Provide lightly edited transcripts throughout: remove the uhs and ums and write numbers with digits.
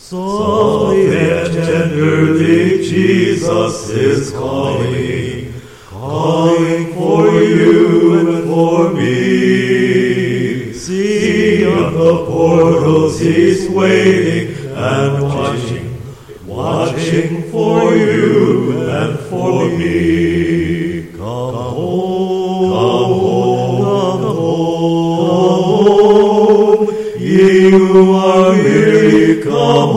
Softly and tenderly Jesus is calling, calling for you and for me. See on the portals he's waiting and watching, watching for you and for me. Come home, come home, come home, ye who are weary, come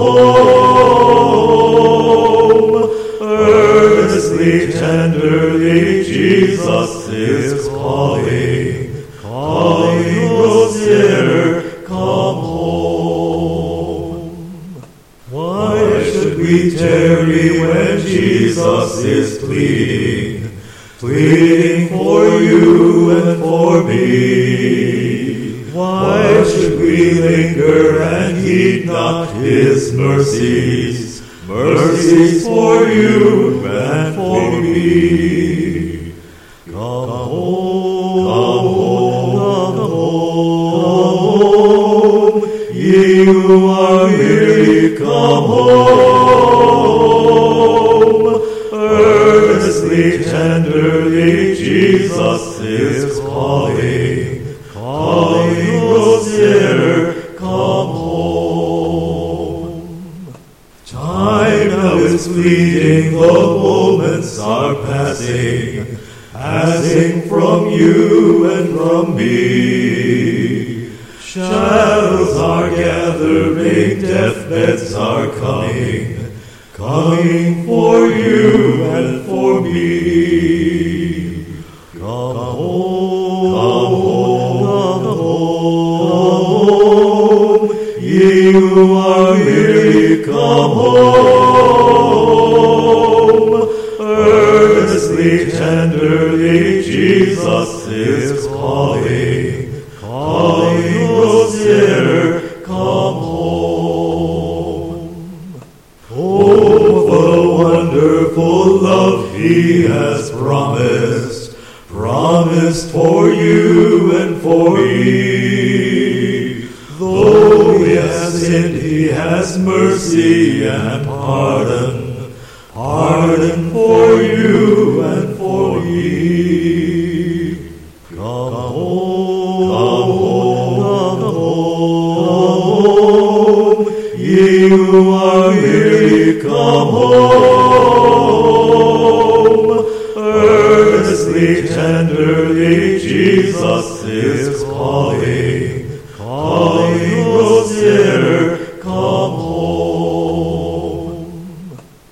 home. Earnestly, tenderly, Jesus is calling, calling those sinner, come home. Why should we tarry when Jesus is pleading, pleading for you and for me? Why should we linger and heed not his mercies, mercies for you and for me? Come home, come home, come home, ye who are weary, come home. Earnestly, tenderly, Jesus is calling, calling those sinner, come home. Time now is fleeting, the moments are passing, passing from you and from me. Shadows are gathering, deathbeds are coming, coming for you and for me. Come home, come home, come home, ye who are weary, come home. Earnestly, tenderly, Jesus is calling, calling those sinner, come home. Oh, for the wonderful love he has promised, promised for you and for me. Though we have sinned, he has mercy and pardon, pardon for you and for me. Come home, come home, come home, ye who are weary, come home. Earnestly, tenderly, Jesus is calling, calling those sinner,